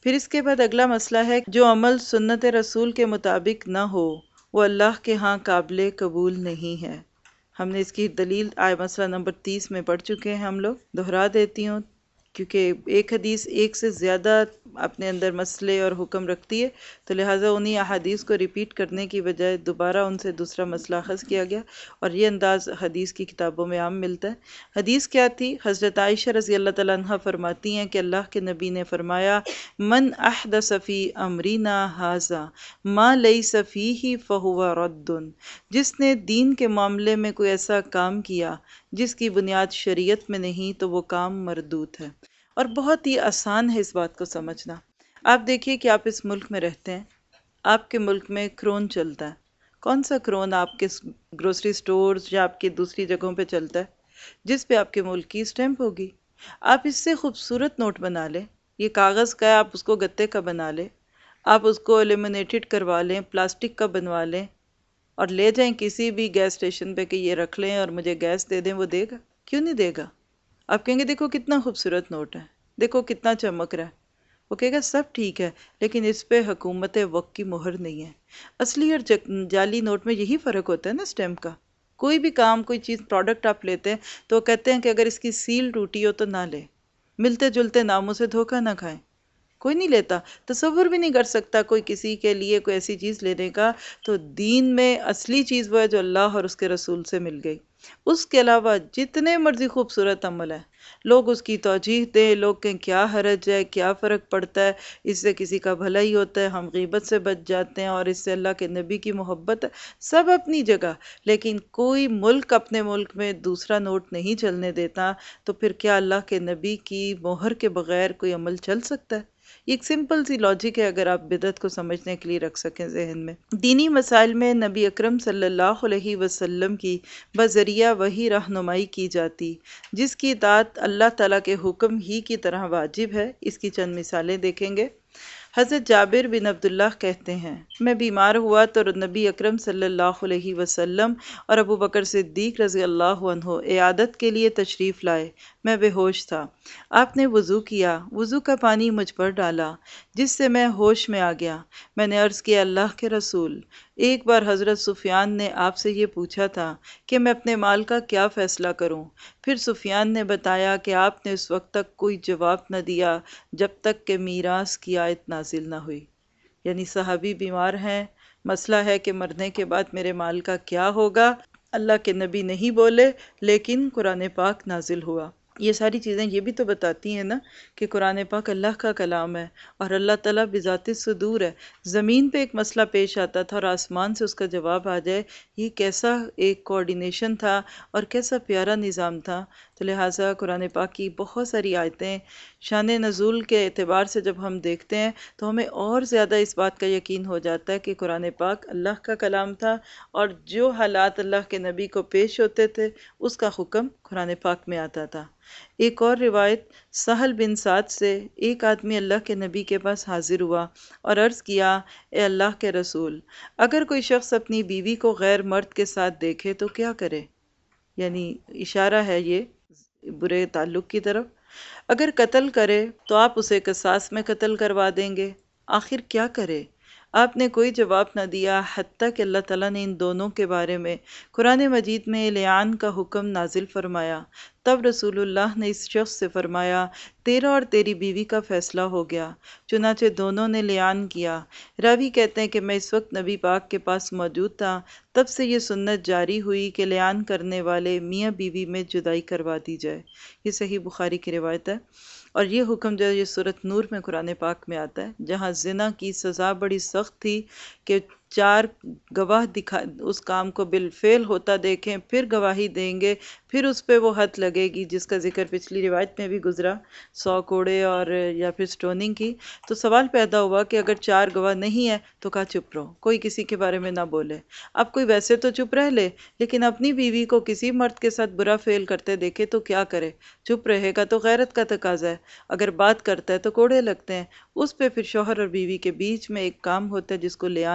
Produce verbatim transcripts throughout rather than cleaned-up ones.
پھر اس کے بعد اگلا مسئلہ ہے جو عمل سنت رسول کے مطابق نہ ہو وہ اللہ کے ہاں قابل قبول نہیں ہے۔ ہم نے اس کی دلیل آئے مسئلہ نمبر تیس میں پڑھ چکے ہیں، ہم لوگ دہرا دیتی ہوں کیونکہ ایک حدیث ایک سے زیادہ اپنے اندر مسئلے اور حکم رکھتی ہے، تو لہٰذا انہی احادیث کو ریپیٹ کرنے کی بجائے دوبارہ ان سے دوسرا مسئلہ اخذ کیا گیا، اور یہ انداز حدیث کی کتابوں میں عام ملتا ہے۔ حدیث کیا تھی؟ حضرت عائشہ رضی اللہ تعالیٰ عنہ فرماتی ہیں کہ اللہ کے نبی نے فرمایا، من احدث فی امرنا ھذا ما لیس فیہ فہو رد، جس نے دین کے معاملے میں کوئی ایسا کام کیا جس کی بنیاد شریعت میں نہیں تو وہ کام مردود ہے۔ اور بہت ہی آسان ہے اس بات کو سمجھنا۔ آپ دیکھیے کہ آپ اس ملک میں رہتے ہیں، آپ کے ملک میں کرون چلتا ہے۔ کون سا کرون آپ کے گروسری سٹورز یا آپ کی دوسری جگہوں پہ چلتا ہے؟ جس پہ آپ کے ملک کی اسٹیمپ ہوگی۔ آپ اس سے خوبصورت نوٹ بنا لیں، یہ کاغذ کا ہے، آپ اس کو گتے کا بنا لیں، آپ اس کو لیمینیٹڈ کروا لیں، پلاسٹک کا بنوا لیں، اور لے جائیں کسی بھی گیس اسٹیشن پہ کہ یہ رکھ لیں اور مجھے گیس دے دیں، وہ دے گا؟ کیوں نہیں دے گا؟ آپ کہیں گے دیکھو کتنا خوبصورت نوٹ ہے، دیکھو کتنا چمک رہا ہے۔ وہ کہے گا سب ٹھیک ہے، لیکن اس پہ حکومت وقت کی مہر نہیں ہے۔ اصلی اور جعلی نوٹ میں یہی فرق ہوتا ہے نا اسٹیمپ کا۔ کوئی بھی کام، کوئی چیز، پروڈکٹ آپ لیتے ہیں تو وہ کہتے ہیں کہ اگر اس کی سیل ٹوٹی ہو تو نہ لیں، ملتے جلتے ناموں سے دھوکہ نہ کھائیں۔ کوئی نہیں لیتا، تصور بھی نہیں کر سکتا کوئی کسی کے لیے کوئی ایسی چیز لینے کا۔ تو دین میں اصلی چیز وہ ہے جو اللہ اور اس کے رسول سے مل گئی۔ اس کے علاوہ جتنے مرضی خوبصورت عمل ہیں، لوگ اس کی توجیح دیں، لوگ کہیں کیا حرج ہے، کیا فرق پڑتا ہے، اس سے کسی کا بھلا ہی ہوتا ہے، ہم غیبت سے بچ جاتے ہیں اور اس سے اللہ کے نبی کی محبت ہے، سب اپنی جگہ۔ لیکن کوئی ملک اپنے ملک میں دوسرا نوٹ نہیں چلنے دیتا، تو پھر کیا اللہ کے نبی کی مہر کے بغیر کوئی عمل چل سکتا ہے؟ یہ ایک سمپل سی لاجک ہے، اگر آپ بدعت کو سمجھنے کے لیے رکھ سکیں ذہن میں۔ دینی مسائل میں نبی اکرم صلی اللہ علیہ وسلم کی بذریعہ وحی رہنمائی کی جاتی، جس کی اطاعت اللہ تعالیٰ کے حکم ہی کی طرح واجب ہے۔ اس کی چند مثالیں دیکھیں گے۔ حضرت جابر بن عبداللہ کہتے ہیں، میں بیمار ہوا تو نبی اکرم صلی اللہ علیہ وسلم اور ابو بکر صدیق رضی اللہ عنہ عیادت کے لیے تشریف لائے۔ میں بے ہوش تھا۔ آپ نے وضو کیا، وضو کا پانی مجھ پر ڈالا، جس سے میں ہوش میں آ گیا۔ میں نے عرض کیا، اللہ کے رسول، ایک بار حضرت سفیان نے آپ سے یہ پوچھا تھا کہ میں اپنے مال کا کیا فیصلہ کروں۔ پھر سفیان نے بتایا کہ آپ نے اس وقت تک کوئی جواب نہ دیا جب تک کہ میراث کی آیت نازل نہ ہوئی۔ یعنی صحابی بیمار ہیں، مسئلہ ہے کہ مرنے کے بعد میرے مال کا کیا ہوگا۔ اللہ کے نبی نہیں بولے، لیکن قرآن پاک نازل ہوا۔ یہ ساری چیزیں یہ بھی تو بتاتی ہیں نا کہ قرآن پاک اللہ کا کلام ہے اور اللہ تعالیٰ بذات صدور ہے۔ زمین پہ ایک مسئلہ پیش آتا تھا اور آسمان سے اس کا جواب آ جائے، یہ کیسا ایک کوارڈینیشن تھا اور کیسا پیارا نظام تھا۔ تو لہٰذا قرآن پاک کی بہت ساری آیتیں شان نزول کے اعتبار سے جب ہم دیکھتے ہیں تو ہمیں اور زیادہ اس بات کا یقین ہو جاتا ہے کہ قرآن پاک اللہ کا کلام تھا، اور جو حالات اللہ کے نبی کو پیش ہوتے تھے اس کا حکم قرآن پاک میں آتا تھا۔ ایک اور روایت سہل بن سعد سے، ایک آدمی اللہ کے نبی کے پاس حاضر ہوا اور عرض کیا، اے اللہ کے رسول، اگر کوئی شخص اپنی بیوی کو غیر مرد کے ساتھ دیکھے تو کیا کرے؟ یعنی اشارہ ہے یہ برے تعلق کی طرف۔ اگر قتل کرے تو آپ اسے قصاص میں قتل کروا دیں گے، آخر کیا کرے؟ آپ نے کوئی جواب نہ دیا حتیٰ کہ اللہ تعالیٰ نے ان دونوں کے بارے میں قرآن مجید میں لعان کا حکم نازل فرمایا۔ تب رسول اللہ نے اس شخص سے فرمایا، تیرا اور تیری بیوی کا فیصلہ ہو گیا۔ چنانچہ دونوں نے لعان کیا۔ راوی کہتے ہیں کہ میں اس وقت نبی پاک کے پاس موجود تھا، تب سے یہ سنت جاری ہوئی کہ لعان کرنے والے میاں بیوی میں جدائی کروا دی جائے۔ یہ صحیح بخاری کی روایت ہے۔ اور یہ حکم جو ہے یہ سورۃ نور میں قرآن پاک میں آتا ہے، جہاں زنا کی سزا بڑی سخت تھی کہ چار گواہ دکھا اس کام کو بالفعل ہوتا دیکھیں، پھر گواہی دیں گے، پھر اس پہ وہ حد لگے گی، جس کا ذکر پچھلی روایت میں بھی گزرا، سو کوڑے اور یا پھر سٹوننگ کی۔ تو سوال پیدا ہوا کہ اگر چار گواہ نہیں ہے تو کہا چپ رہو، کوئی کسی کے بارے میں نہ بولے۔ اب کوئی ویسے تو چپ رہ لے، لیکن اپنی بیوی کو کسی مرد کے ساتھ برا فعل کرتے دیکھے تو کیا کرے؟ چپ رہے گا تو غیرت کا تقاضا ہے، اگر بات کرتا ہے تو کوڑے لگتے ہیں۔ اس پہ پھر شوہر اور بیوی کے بیچ میں ایک کام ہوتا ہے جس کو لعان کہتے ہیں۔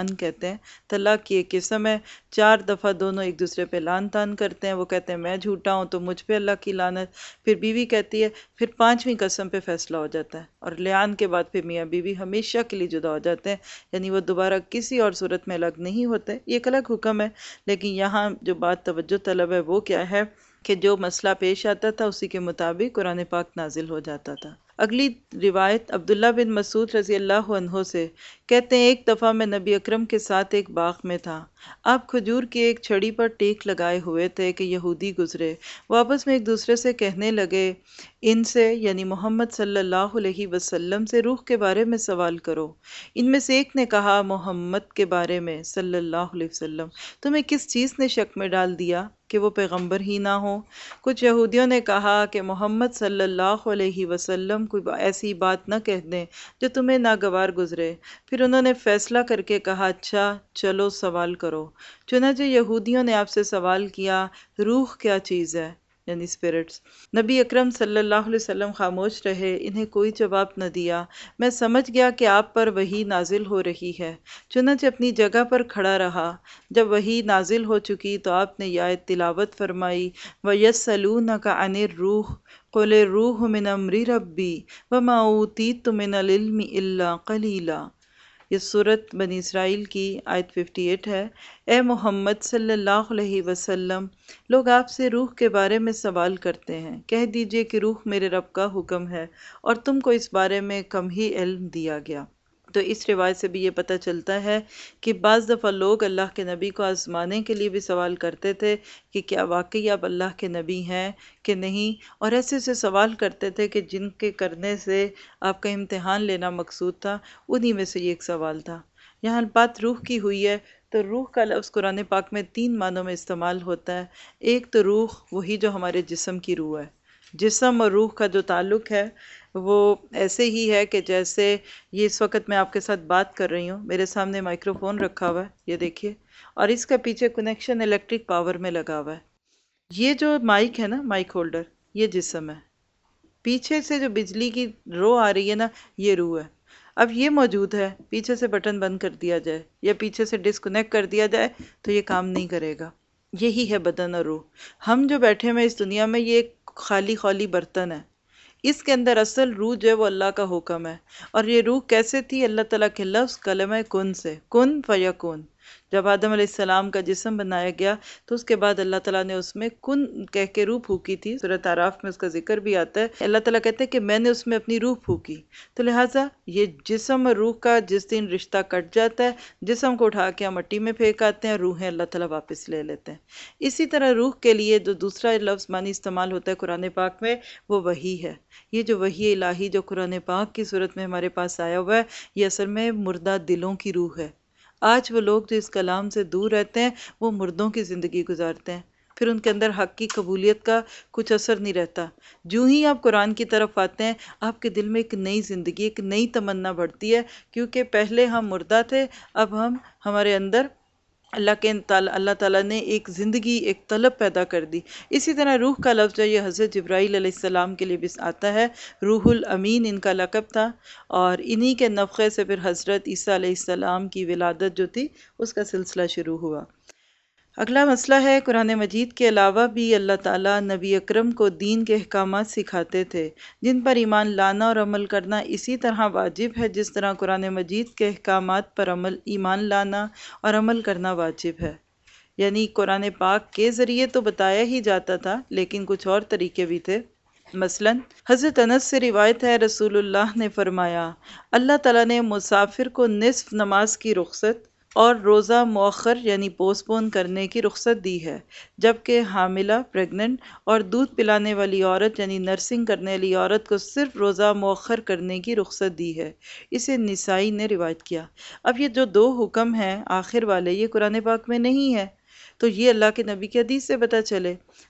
کہتے ہیں طلاق کی ایک قسم ہے، چار دفعہ دونوں ایک دوسرے پہ لان تان کرتے ہیں، وہ کہتے ہیں میں جھوٹا ہوں تو مجھ پہ اللہ کی لعنت، پھر بیوی کہتی ہے، پھر پانچویں قسم پہ فیصلہ ہو جاتا ہے اور لعان کے بعد پھر میاں بیوی ہمیشہ کے لیے جدا ہو جاتے ہیں، یعنی وہ دوبارہ کسی اور صورت میں الگ نہیں ہوتے۔ یہ ایک الگ حکم ہے، لیکن یہاں جو بات توجہ طلب ہے وہ کیا ہے کہ جو مسئلہ پیش آتا تھا اسی کے مطابق قرآن پاک نازل ہو جاتا تھا۔ اگلی روایت عبداللہ بن مسعود رضی اللہ عنہ سے، کہتے ہیں ایک دفعہ میں نبی اکرم کے ساتھ ایک باغ میں تھا، آپ کھجور کی ایک چھڑی پر ٹیک لگائے ہوئے تھے کہ یہودی گزرے، وہ آپس میں ایک دوسرے سے کہنے لگے ان سے یعنی محمد صلی اللہ علیہ وسلم سے روح کے بارے میں سوال کرو۔ ان میں سے ایک نے کہا محمد کے بارے میں صلی اللہ علیہ وسلم، تمہیں کس چیز نے شک میں ڈال دیا کہ وہ پیغمبر ہی نہ ہو؟ کچھ یہودیوں نے کہا کہ محمد صلی اللہ علیہ وسلم کوئی ایسی بات نہ کہہ دیں جو تمہیں ناگوار گزرے۔ پھر انہوں نے فیصلہ کر کے کہا اچھا چلو سوال کرو۔ چنانچہ یہودیوں نے آپ سے سوال کیا روح کیا چیز ہے، یعنی اسپرٹس۔ نبی اکرم صلی اللہ علیہ وسلم خاموش رہے، انہیں کوئی جواب نہ دیا۔ میں سمجھ گیا کہ آپ پر وحی نازل ہو رہی ہے، چنانچہ اپنی جگہ پر کھڑا رہا۔ جب وحی نازل ہو چکی تو آپ نے یہ آیت تلاوت فرمائی وَيَسْأَلُونَكَ عَنِ الرُّوحِ قُلِ الرُّوحُ مِنْ أَمْرِ رَبِّي وَمَا أُوتِيتُم مِّنَ الْعِلْمِ إِلَّا قَلِيلًا۔ یہ سورت بنی اسرائیل کی آیت اٹھاون ہے۔ اے محمد صلی اللہ علیہ وسلم، لوگ آپ سے روح کے بارے میں سوال کرتے ہیں، کہہ دیجئے کہ روح میرے رب کا حکم ہے اور تم کو اس بارے میں کم ہی علم دیا گیا۔ تو اس روایت سے بھی یہ پتہ چلتا ہے کہ بعض دفعہ لوگ اللہ کے نبی کو آزمانے کے لیے بھی سوال کرتے تھے کہ کیا واقعی آپ اللہ کے نبی ہیں کہ نہیں، اور ایسے ایسے سوال کرتے تھے کہ جن کے کرنے سے آپ کا امتحان لینا مقصود تھا، انہی میں سے یہ ایک سوال تھا۔ یہاں بات روح کی ہوئی ہے تو روح کا لفظ قرآن پاک میں تین معنوں میں استعمال ہوتا ہے۔ ایک تو روح وہی جو ہمارے جسم کی روح ہے، جسم اور روح کا جو تعلق ہے وہ ایسے ہی ہے کہ جیسے یہ اس وقت میں آپ کے ساتھ بات کر رہی ہوں، میرے سامنے مائکرو فون رکھا ہوا ہے، یہ دیکھیے، اور اس کا پیچھے کنیکشن الیکٹرک پاور میں لگا ہوا ہے۔ یہ جو مائک ہے نا، مائک ہولڈر، یہ جسم ہے، پیچھے سے جو بجلی کی رو آ رہی ہے نا، یہ روح ہے۔ اب یہ موجود ہے، پیچھے سے بٹن بند کر دیا جائے یا پیچھے سے ڈسکنیکٹ کر دیا جائے تو یہ کام نہیں کرے گا۔ یہی ہے بدن اور روح۔ ہم جو بیٹھے ہیں اس دنیا میں یہ ایک خالی خالی برتن ہے، اس کے اندر اصل روح جو ہے وہ اللہ کا حکم ہے۔ اور یہ روح کیسے تھی؟ اللہ تعالیٰ کے لفظ کلمہ کن سے، کن فیکون۔ جب آدم علیہ السلام کا جسم بنایا گیا تو اس کے بعد اللہ تعالیٰ نے اس میں کن کہہ کے روح پھونکی تھی، سورۃ اعراف میں اس کا ذکر بھی آتا ہے۔ اللہ تعالیٰ کہتے ہیں کہ میں نے اس میں اپنی روح پھونکی، تو لہٰذا یہ جسم اور روح کا جس دن رشتہ کٹ جاتا ہے، جسم کو اٹھا کے ہم مٹی میں پھینک آتے ہیں، روحیں اللہ تعالیٰ واپس لے لیتے ہیں۔ اسی طرح روح کے لیے جو دوسرا لفظ معنی استعمال ہوتا ہے قرآن پاک میں وہ وحی ہے۔ یہ جو وحی الہی جو قرآن پاک کی صورت میں ہمارے پاس آیا ہوا ہے، یہ اصل میں مردہ دلوں کی روح ہے۔ آج وہ لوگ جو اس کلام سے دور رہتے ہیں وہ مردوں کی زندگی گزارتے ہیں، پھر ان کے اندر حق کی قبولیت کا کچھ اثر نہیں رہتا۔ جو ہی آپ قرآن کی طرف آتے ہیں آپ کے دل میں ایک نئی زندگی، ایک نئی تمنا بڑھتی ہے، کیونکہ پہلے ہم مردہ تھے، اب ہم ہمارے اندر اللہ کے اللہ تعالیٰ نے ایک زندگی، ایک طلب پیدا کر دی۔ اسی طرح روح کا لفظ جو یہ حضرت جبرائیل علیہ السلام کے لیے بھی آتا ہے، روح الامین ان کا لقب تھا، اور انہی کے نفخے سے پھر حضرت عیسیٰ علیہ السلام کی ولادت جو تھی اس کا سلسلہ شروع ہوا۔ اگلا مسئلہ ہے قرآن مجید کے علاوہ بھی اللہ تعالیٰ نبی اکرم کو دین کے احکامات سکھاتے تھے جن پر ایمان لانا اور عمل کرنا اسی طرح واجب ہے جس طرح قرآن مجید کے احکامات پر عمل ایمان لانا اور عمل کرنا واجب ہے۔ یعنی قرآن پاک کے ذریعے تو بتایا ہی جاتا تھا لیکن کچھ اور طریقے بھی تھے۔ مثلاً حضرت انس سے روایت ہے رسول اللہ نے فرمایا اللہ تعالیٰ نے مسافر کو نصف نماز کی رخصت اور روزہ مؤخر یعنی پوسٹ پون کرنے کی رخصت دی ہے، جبکہ حاملہ پریگننٹ اور دودھ پلانے والی عورت یعنی نرسنگ کرنے والی عورت کو صرف روزہ مؤخر کرنے کی رخصت دی ہے۔ اسے نسائی نے روایت کیا۔ اب یہ جو دو حکم ہیں آخر والے، یہ قرآن پاک میں نہیں ہے، تو یہ اللہ کے نبی کی حدیث سے پتہ چلے۔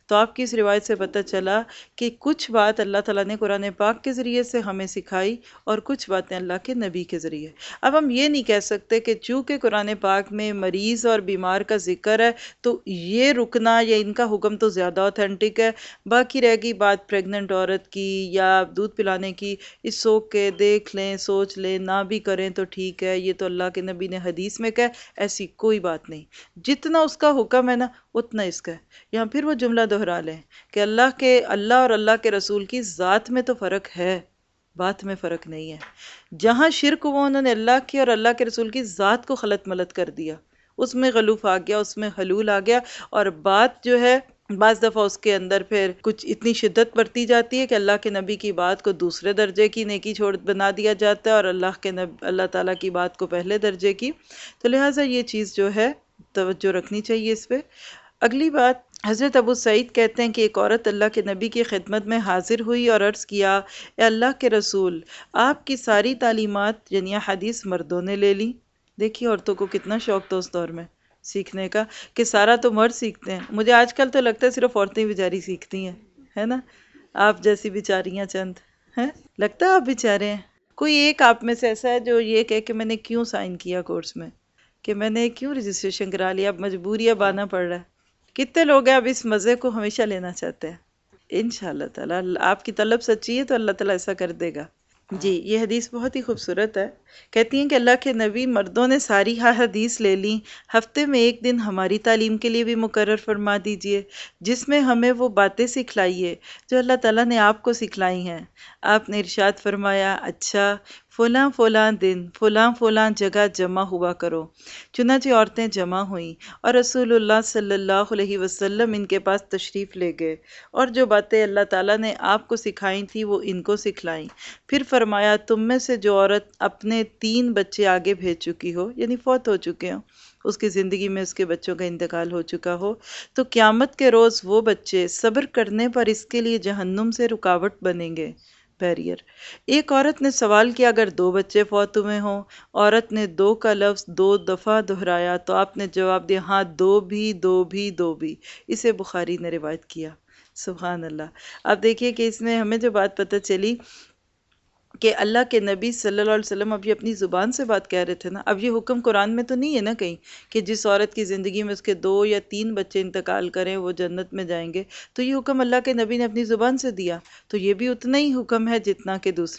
تو آپ کی اس روایت سے پتہ چلا کہ کچھ بات اللہ تعالیٰ نے قرآن پاک کے ذریعے سے ہمیں سکھائی اور کچھ باتیں اللہ کے نبی کے ذریعے۔ اب ہم یہ نہیں کہہ سکتے کہ چونکہ قرآن پاک میں مریض اور بیمار کا ذکر ہے تو یہ رکنا یا ان کا حکم تو زیادہ اوتھینٹک ہے، باقی رہ گئی بات پریگننٹ عورت کی یا دودھ پلانے کی، اس سوک کے دیکھ لیں سوچ لیں نہ بھی کریں تو ٹھیک ہے، یہ تو اللہ کے نبی نے حدیث میں کہا، ایسی کوئی بات نہیں۔ جتنا اس کا حکم ہے نا اتنا اس کا ہے۔ یہاں پھر وہ جملہ دہرا لیں کہ اللہ کے اللہ اور اللہ کے رسول کی ذات میں تو فرق ہے، بات میں فرق نہیں ہے۔ جہاں شرک ہوا انہوں نے اللہ کی اور اللہ کے رسول کی ذات کو خلط ملط کر دیا، اس میں غلوف آ گیا، اس میں حلول آ گیا، اور بات جو ہے بعض دفعہ اس کے اندر پھر کچھ اتنی شدت برتی جاتی ہے کہ اللہ کے نبی کی بات کو دوسرے درجے کی نیکی چھوڑ بنا دیا جاتا ہے اور اللہ کے نبی اللہ تعالیٰ کی بات کو پہلے درجے کی۔ تو لہٰذا یہ چیز جو ہے توجہ رکھنی چاہیے اس پہ۔ اگلی بات، حضرت ابو سعید کہتے ہیں کہ ایک عورت اللہ کے نبی کی خدمت میں حاضر ہوئی اور عرض کیا، اے اللہ کے رسول، آپ کی ساری تعلیمات یعنی حدیث مردوں نے لے لی۔ دیکھیے عورتوں کو کتنا شوق تھا اس دور میں سیکھنے کا کہ سارا تو مرد سیکھتے ہیں۔ مجھے آج کل تو لگتا ہے صرف عورتیں بیچاری سیکھتی ہیں، ہے نا؟ آپ جیسی بیچاریاں چند ہیں، لگتا ہے آپ بیچارے ہیں۔ کوئی ایک آپ میں سے ایسا ہے جو یہ کہے کہ میں نے کیوں سائن کیا کورس میں، کہ میں نے کیوں رجسٹریشن کرا لیا، اب مجبوری اب آنا پڑ رہا ہے۔ کتنے لوگ ہیں اب اس مزے کو ہمیشہ لینا چاہتے ہیں؟ انشاءاللہ تعالیٰ آپ کی طلب سچی ہے تو اللہ تعالیٰ ایسا کر دے گا۔ جی یہ حدیث بہت ہی خوبصورت ہے۔ کہتی ہیں کہ اللہ کے نبی مردوں نے ساری حدیث لے لیں، ہفتے میں ایک دن ہماری تعلیم کے لیے بھی مقرر فرما دیجئے جس میں ہمیں وہ باتیں سکھلائیے جو اللہ تعالیٰ نے آپ کو سکھلائی ہیں۔ آپ نے ارشاد فرمایا، اچھا فلاں فلاں دن فلاں فلاں جگہ جمع ہوا کرو۔ چنانچہ عورتیں جمع ہوئیں اور رسول اللہ صلی اللہ علیہ وسلم ان کے پاس تشریف لے گئے اور جو باتیں اللہ تعالیٰ نے آپ کو سکھائی تھی وہ ان کو سکھلائیں۔ پھر فرمایا، تم میں سے جو عورت اپنے تین بچے آگے بھیج چکی ہو یعنی فوت ہو چکے ہوں، اس کی زندگی میں اس کے بچوں کا انتقال ہو چکا ہو، تو قیامت کے روز وہ بچے صبر کرنے پر اس کے لیے جہنم سے رکاوٹ بنیں گے، بیریئر۔ ایک عورت نے سوال کیا، اگر دو بچے فوت ہوئے ہوں؟ عورت نے دو کا لفظ دو دفعہ دہرایا تو آپ نے جواب دیا، ہاں دو بھی دو بھی دو بھی۔ اسے بخاری نے روایت کیا۔ سبحان اللہ۔ اب دیکھیے کہ اس میں ہمیں جو بات پتہ چلی کہ اللہ کے نبی صلی اللہ علیہ وسلم اب یہ اپنی زبان سے بات کہہ رہے تھے نا، اب یہ حکم قرآن میں تو نہیں ہے نا کہیں کہ جس عورت کی زندگی میں اس کے دو یا تین بچے انتقال کریں وہ جنت میں جائیں گے، تو یہ حکم اللہ کے نبی نے اپنی زبان سے دیا، تو یہ بھی اتنا ہی حکم ہے جتنا کہ دوسرے